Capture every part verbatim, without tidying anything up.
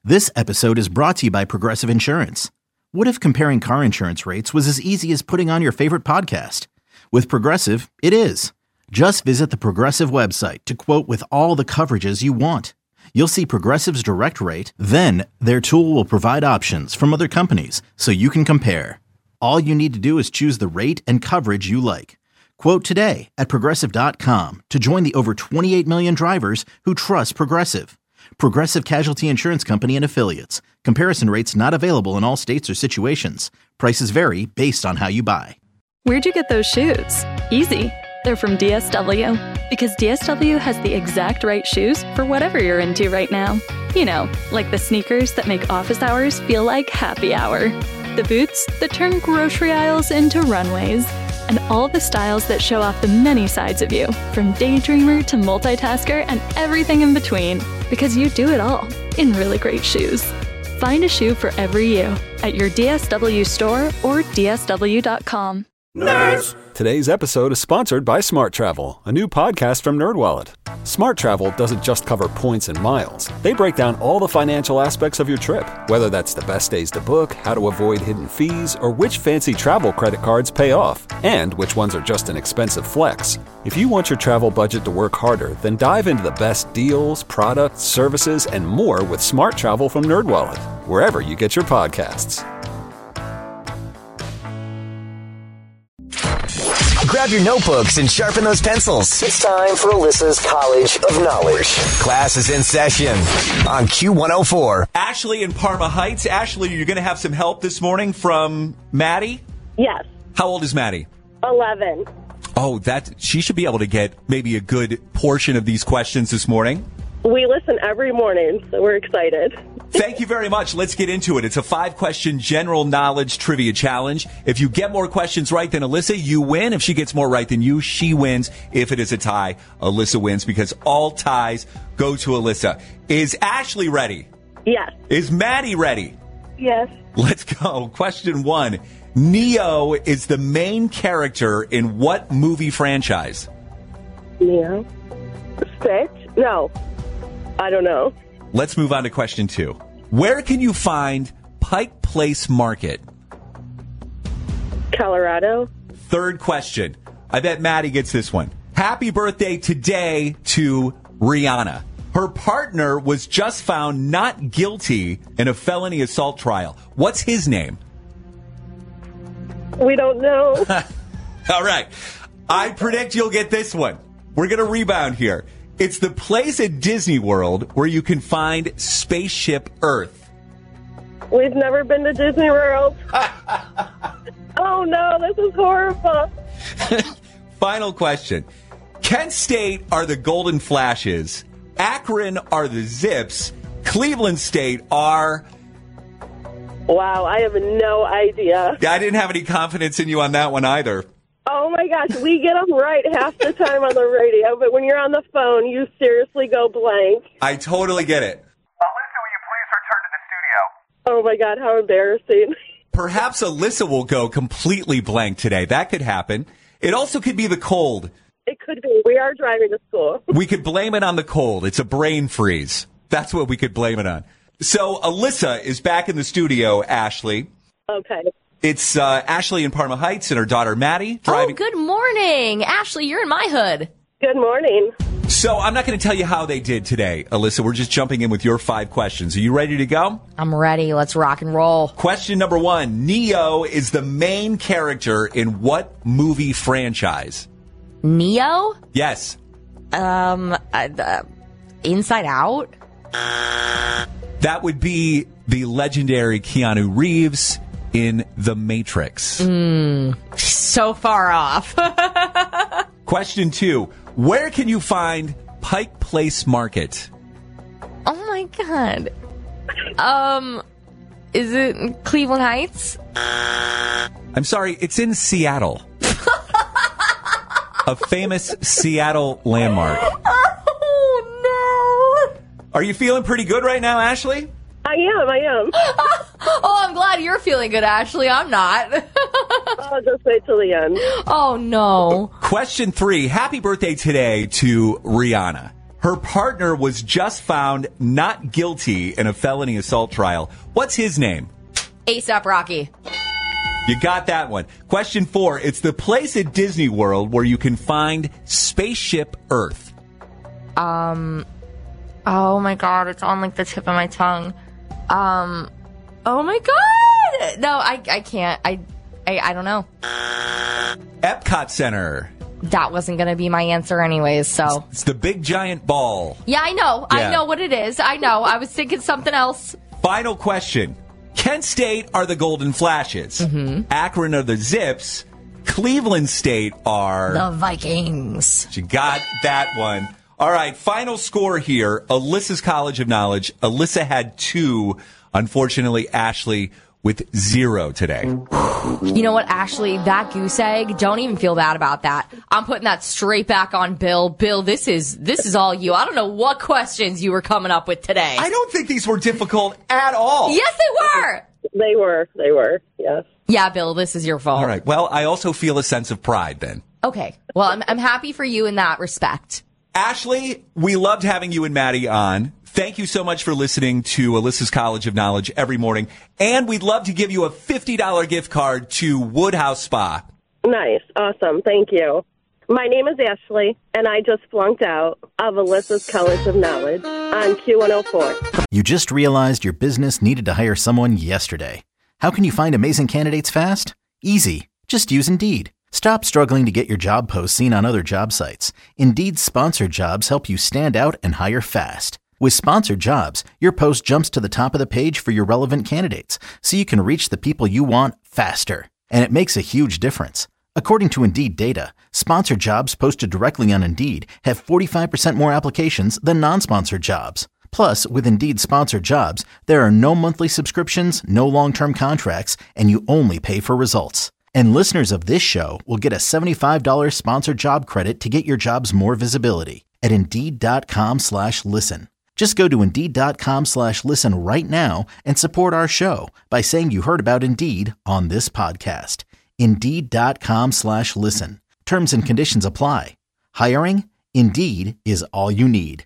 This episode is brought to you by Progressive Insurance. What if comparing car insurance rates was as easy as putting on your favorite podcast? With Progressive, it is. Just visit the Progressive website to quote with all the coverages you want. You'll see Progressive's direct rate, then their tool will provide options from other companies so you can compare. All you need to do is choose the rate and coverage you like. Quote today at progressive dot com to join the over twenty-eight million drivers who trust Progressive. Progressive Casualty Insurance Company and Affiliates. Comparison rates not available in all states or situations. Prices vary based on how you buy. Where'd you get those shoes? Easy. They're from D S W. Because D S W has the exact right shoes for whatever you're into right now. You know, like the sneakers that make office hours feel like happy hour. The boots that turn grocery aisles into runways. And all the styles that show off the many sides of you, from daydreamer to multitasker and everything in between. Because you do it all in really great shoes. Find a shoe for every you at your D S W store or D S W dot com. Nerds! Today's episode is sponsored by Smart Travel, a new podcast from NerdWallet. Smart Travel doesn't just cover points and miles. They break down all the financial aspects of your trip, whether that's the best days to book, how to avoid hidden fees, or which fancy travel credit cards pay off, and which ones are just an expensive flex. If you want your travel budget to work harder, then dive into the best deals, products, services, and more with Smart Travel from NerdWallet, wherever you get your podcasts. Grab your notebooks and sharpen those pencils. It's time for Alyssa's College of Knowledge. Class is in session on Q one oh four. Ashley in Parma Heights. Ashley, you're going to have some help this morning from Maddie? Yes. How old is Maddie? eleven. Oh, that she should be able to get maybe a good portion of these questions this morning. We listen every morning, so we're excited. Thank you very much. Let's get into it. It's a five-question general knowledge trivia challenge. If you get more questions right than Alyssa, you win. If she gets more right than you, she wins. If it is a tie, Alyssa wins because all ties go to Alyssa. Is Ashley ready? Yes. Is Maddie ready? Yes. Let's go. Question one. Neo is the main character in what movie franchise? Neo? Stitch? No. I don't know. Let's move on to question two. Where can you find Pike Place Market? Colorado. Third question. I bet Maddie gets this one. Happy birthday today to Rihanna. Her partner was just found not guilty in a felony assault trial. What's his name? We don't know. All right. I predict you'll get this one. We're going to rebound here. It's the place at Disney World where you can find Spaceship Earth. We've never been to Disney World. Oh, no, this is horrible. Final question. Kent State are the Golden Flashes. Akron are the Zips. Cleveland State are... Wow, I have no idea. I didn't have any confidence in you on that one either. Oh, my gosh, we get them right half the time on the radio, but when you're on the phone, you seriously go blank. I totally get it. Alyssa, will you please return to the studio? Oh, my God, how embarrassing. Perhaps Alyssa will go completely blank today. That could happen. It also could be the cold. It could be. We are driving to school. We could blame it on the cold. It's a brain freeze. That's what we could blame it on. So Alyssa is back in the studio, Ashley. Okay. It's uh, Ashley in Parma Heights and her daughter Maddie driving. Oh, good morning. Ashley, you're in my hood. Good morning. So I'm not going to tell you how they did today, Alyssa. We're just jumping in with your five questions. Are you ready to go? I'm ready. Let's rock and roll. Question number one. Neo is the main character in what movie franchise? Neo? Yes. Um, uh, uh, Inside Out? That would be the legendary Keanu Reeves in The Matrix. Mm, so far off. Question two. Where can you find Pike Place Market? Oh, my God. Um, is it in Cleveland Heights? I'm sorry, it's in Seattle. A famous Seattle landmark. Oh, no. Are you feeling pretty good right now, Ashley? I am, I am. Oh, I'm glad you're feeling good, Ashley. I'm not. I'll just wait till the end. Oh, no. Question three. Happy birthday today to Rihanna. Her partner was just found not guilty in a felony assault trial. What's his name? A$AP Rocky. You got that one. Question four. It's the place at Disney World where you can find Spaceship Earth. Um, oh my God, it's on like the tip of my tongue. Um, oh my God. No, I, I can't. I, I, I don't know. Epcot Center. That wasn't going to be my answer anyways, so. It's the big giant ball. Yeah, I know. Yeah. I know what it is. I know. I was thinking something else. Final question. Kent State are the Golden Flashes. Mm-hmm. Akron are the Zips. Cleveland State are... The Vikings. She got that one. All right, final score here. Alyssa's College of Knowledge. Alyssa had two. Unfortunately, Ashley with zero today. You know what, Ashley? That goose egg, don't even feel bad about that. I'm putting that straight back on Bill. Bill, this is this is all you. I don't know what questions you were coming up with today. I don't think these were difficult at all. Yes, they were. They were. They were. Yes. Yeah, Bill, this is your fault. All right. Well, I also feel a sense of pride then. Okay. Well, I'm I'm happy for you in that respect. Ashley, we loved having you and Maddie on. Thank you so much for listening to Alyssa's College of Knowledge every morning. And we'd love to give you a fifty dollars gift card to Woodhouse Spa. Nice. Awesome. Thank you. My name is Ashley, and I just flunked out of Alyssa's College of Knowledge on Q one oh four. You just realized your business needed to hire someone yesterday. How can you find amazing candidates fast? Easy. Just use Indeed. Stop struggling to get your job posts seen on other job sites. Indeed's sponsored jobs help you stand out and hire fast. With sponsored jobs, your post jumps to the top of the page for your relevant candidates, so you can reach the people you want faster. And it makes a huge difference. According to Indeed data, sponsored jobs posted directly on Indeed have forty-five percent more applications than non-sponsored jobs. Plus, with Indeed sponsored jobs, there are no monthly subscriptions, no long-term contracts, and you only pay for results. And listeners of this show will get a seventy-five dollars sponsored job credit to get your jobs more visibility at Indeed.com slash listen. Just go to Indeed.com slash listen right now and support our show by saying you heard about Indeed on this podcast. Indeed.com slash listen. Terms and conditions apply. Hiring? Indeed is all you need.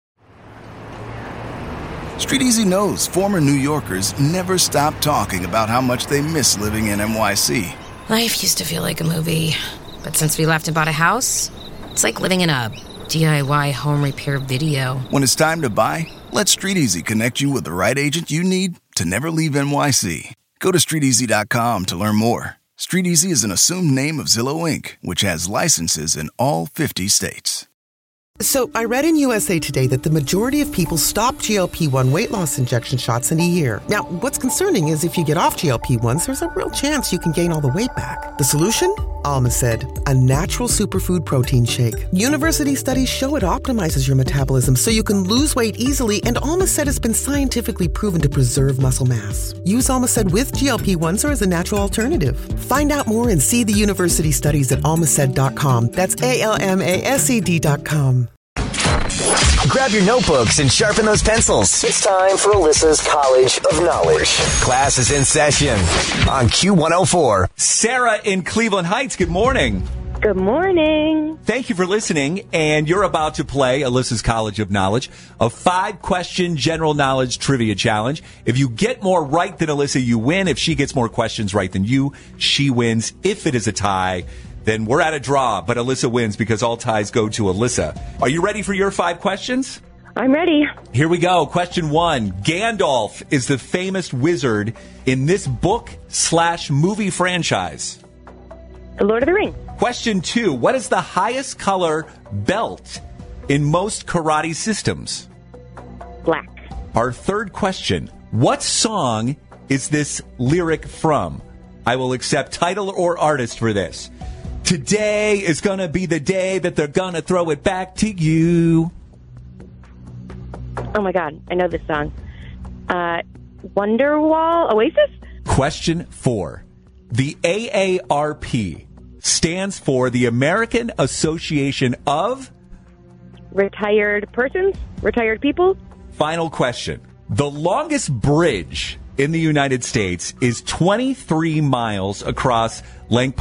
Street Easy knows former New Yorkers never stop talking about how much they miss living in N Y C. Life used to feel like a movie, but since we left and bought a house, it's like living in a D I Y home repair video. When it's time to buy, let Street Easy connect you with the right agent you need to never leave N Y C. Go to street easy dot com to learn more. Street Easy is an assumed name of Zillow Incorporated, which has licenses in all fifty states. So I read in U S A Today that the majority of people stop G L P one weight loss injection shots in a year. Now, what's concerning is if you get off G L P ones, there's a real chance you can gain all the weight back. The solution? Alma said, a natural superfood protein shake. University studies show it optimizes your metabolism so you can lose weight easily, and Alma said it's been scientifically proven to preserve muscle mass. Use Alma said with G L P ones or as a natural alternative. Find out more and see the university studies at almased dot com. That's A L M A S E D dot com. Grab your notebooks and sharpen those pencils. It's time for Alyssa's College of Knowledge. Class is in session on Q one oh four. Sarah in Cleveland Heights, good morning. Good morning. Thank you for listening, and you're about to play Alyssa's College of Knowledge, a five-question general knowledge trivia challenge. If you get more right than Alyssa, you win. If she gets more questions right than you, she wins. If it is a tie, then we're at a draw, but Alyssa wins because all ties go to Alyssa. Are you ready for your five questions? I'm ready. Here we go. Question one. Gandalf is the famous wizard in this book slash movie franchise. The Lord of the Rings. Question two. What is the highest color belt in most karate systems? Black. Our third question. What song is this lyric from? I will accept title or artist for this. Today is gonna be the day that they're gonna throw it back to you. Oh my God, I know this song. Uh, Wonderwall, Oasis? Question four. The A A R P stands for the American Association of Retired Persons? Retired People? Final question. The longest bridge in the United States is twenty-three miles across Lake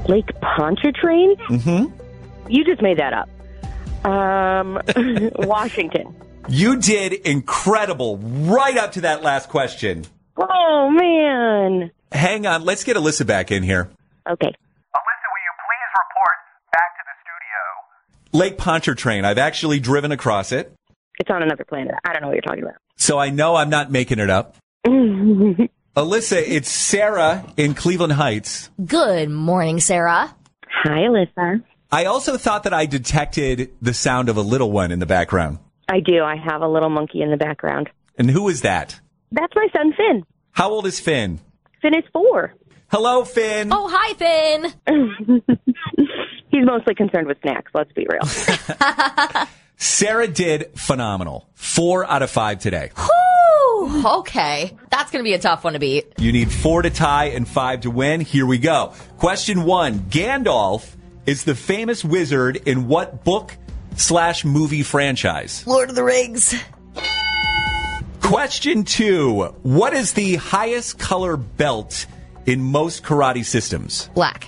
Lake Pontchartrain? Mm-hmm. You just made that up. Um, Washington. You did incredible right up to that last question. Oh, man. Hang on. Let's get Alyssa back in here. Okay. Alyssa, will you please report back to the studio? Lake Pontchartrain. I've actually driven across it. It's on another planet. I don't know what you're talking about. So I know I'm not making it up. Alyssa, it's Sarah in Cleveland Heights. Good morning, Sarah. Hi, Alyssa. I also thought that I detected the sound of a little one in the background. I do. I have a little monkey in the background. And who is that? That's my son, Finn. How old is Finn? Finn is four. Hello, Finn. Oh, hi, Finn. He's mostly concerned with snacks, let's be real. Sarah did phenomenal. Four out of five today. Whew, okay. That's going to be a tough one to beat. You need four to tie and five to win. Here we go. Question one. Gandalf is the famous wizard in what book slash movie franchise? Lord of the Rings. Question two. What is the highest color belt in most karate systems? Black.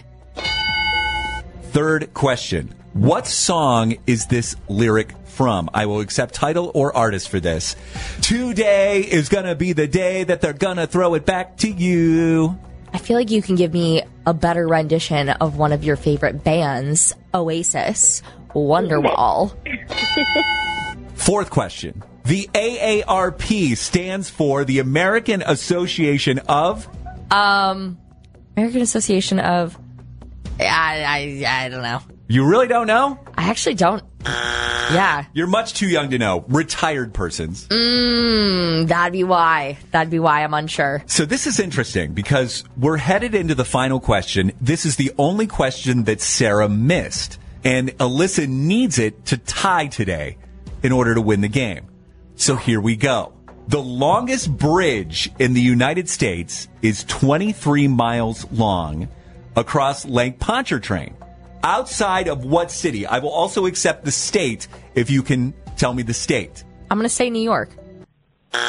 Third question. What song is this lyric from? I will accept title or artist for this. Today is gonna be the day that they're gonna throw it back to you. I feel like you can give me a better rendition of one of your favorite bands, Oasis, Wonderwall. Fourth question. The A A R P stands for the American Association of? Um, American Association of... I, I, I don't know. You really don't know? I actually don't. Yeah. You're much too young to know. Retired persons. Mmm, that'd be why. That'd be why I'm unsure. So this is interesting because we're headed into the final question. This is the only question that Sarah missed. And Alyssa needs it to tie today in order to win the game. So here we go. The longest bridge in the United States is twenty-three miles long across Lake Pontchartrain. Outside of what city? I will also accept the state if you can tell me the state. I'm going to say New York. No!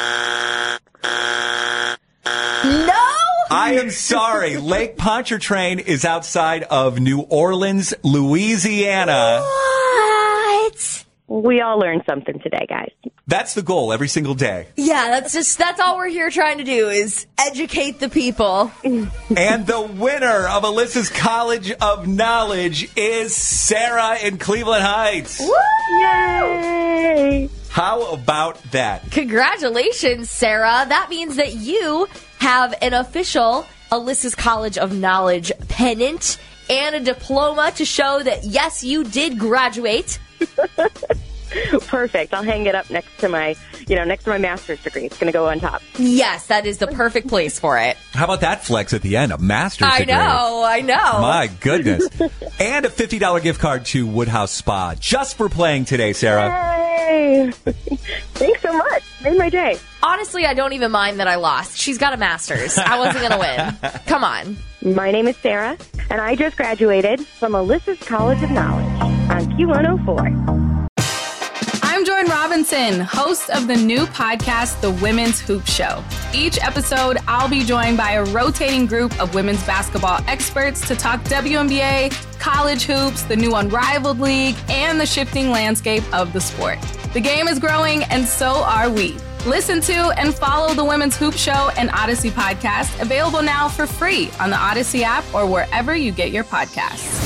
I am sorry. Lake Pontchartrain is outside of New Orleans, Louisiana. What? We all learned something today, guys. That's the goal every single day. Yeah, that's just, that's all we're here trying to do is educate the people. And the winner of Alyssa's College of Knowledge is Sarah in Cleveland Heights. Woo! Yay! How about that? Congratulations, Sarah. That means that you have an official Alyssa's College of Knowledge pennant and a diploma to show that, yes, you did graduate. Perfect. I'll hang it up next to my, you know, next to my master's degree. It's going to go on top. Yes, that is the perfect place for it. How about that flex at the end? A master's I degree. know, I know. My goodness. And a fifty dollars gift card to Woodhouse Spa just for playing today, Sarah. Yay! Thanks so much. Made my day. Honestly, I don't even mind that I lost. She's got a master's. I wasn't going to win. Come on. My name is Sarah, and I just graduated from Alyssa's College of Knowledge on Q one oh four. I'm Jordan Robinson, host of the new podcast, The Women's Hoop Show. Each episode, I'll be joined by a rotating group of women's basketball experts to talk W N B A, college hoops, the new Unrivaled League, and the shifting landscape of the sport. The game is growing, and so are we. Listen to and follow The Women's Hoop Show and Odyssey podcast, available now for free on the Odyssey app or wherever you get your podcasts.